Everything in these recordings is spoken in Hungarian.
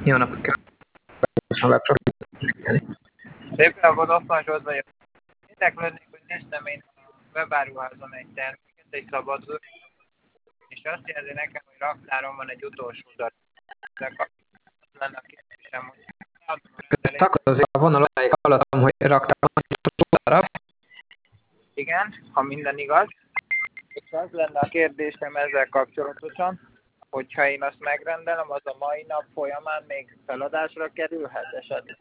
Jó napot kívánok! Szép napot, Hoffman Zsolt vagyok. Érdeklődnék, hogy néztem én a webáruházon egy terméket, egy szabadló, és azt jelzi nekem, hogy raktáron van egy utolsó darab. Ezzel kapcsolatban lenne a kérdésem, hogy Szakadozik a vonalaig, hallottam, hogy raktam egy darab. igen, ha minden igaz. És az lenne a kérdésem ezzel kapcsolatosan, hogyha én azt megrendelem, az a mai nap folyamán még feladásra kerülhet esetleg?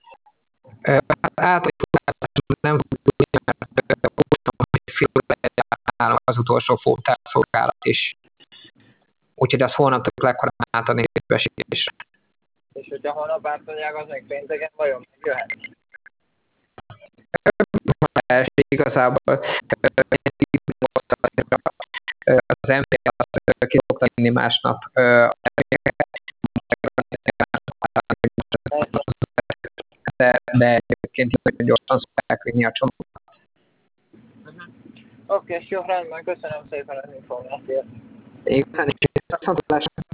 Hát nem tudjuk, hogy fiúra az utolsó fótárszolgálat is. Úgyhogy az holnaptól legkorán átadni képesítésre. És hogyha holnap átadják, az még pénteken vajon megjöhet? Igazából az MP azt ki szokta vinni másnap de egyébként nagyon gyorsan szokták vinni a csomagot. Oké, jó, rendben, köszönöm szépen az információt. Igazán is viszontlátásra.